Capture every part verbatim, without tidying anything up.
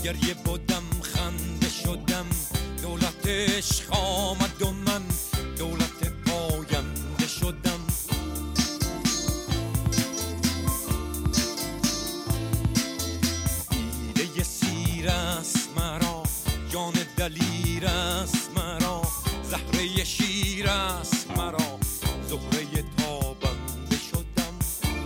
گریه بودم خنده شدم، دولت عشق آمد و من دولت پاینده شدم. دیده سیر است مرا، جان دلیر است مرا، زهره شیر است مرا، زهره تابنده شدم.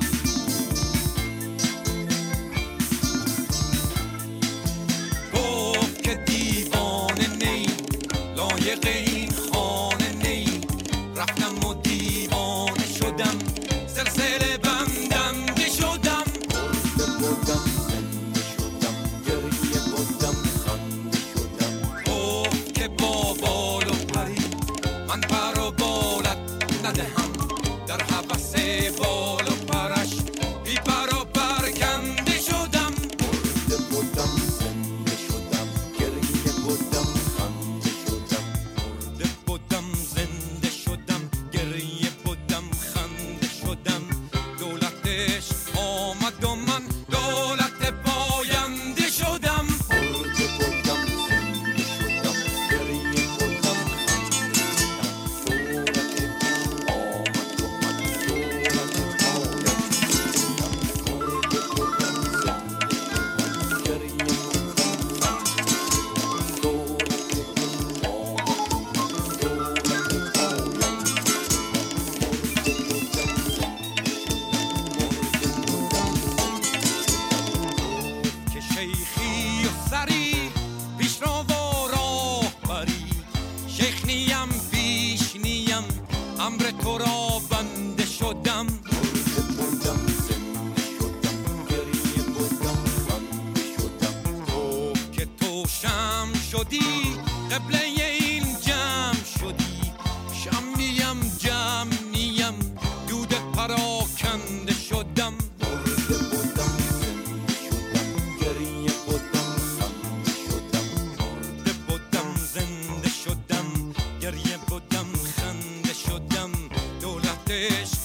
گفت که دیوانه نی، لایق این خانه نی، رفتم و دیوانه شدم، سلسله بندنده شدم. مرده بودم زنده شدم، گریه بودم خنده شدم. گفت که با بال و پری من پر و بالت ندهم، در هوس بال و پرش بی پر و پرکنده شدم. مرده بودم زنده شدم، گریه بودم خنده شدم. مرده بودم زنده شدم، گریه بودم خنده شدم. دولت عشق آمد و من دولت پاینده شدم. مرده بودم زنده شدم، گریه بودم خنده شدم. دولت آمد و من دولت پاینده شدم. مرده بودم زنده شدم، گریه بودم خنده شدم. دولت آمد و من دولت که شیخی و سری پیش رو و راه بری، شیخ نیم پیش نیم، امر تو را بنده شدم. مرده بودم زنده شدم، گریه بودم خنده شدم. گفت که تو شم شدی، قبله این جمع شدی، شم نیم جمع نیم، دود پراکنده شدم. مرده بودم زنده شدم، گریه بودم خنده شدم. مرده بودم زنده شدم، گریه بودم خنده شدم. دولت عشق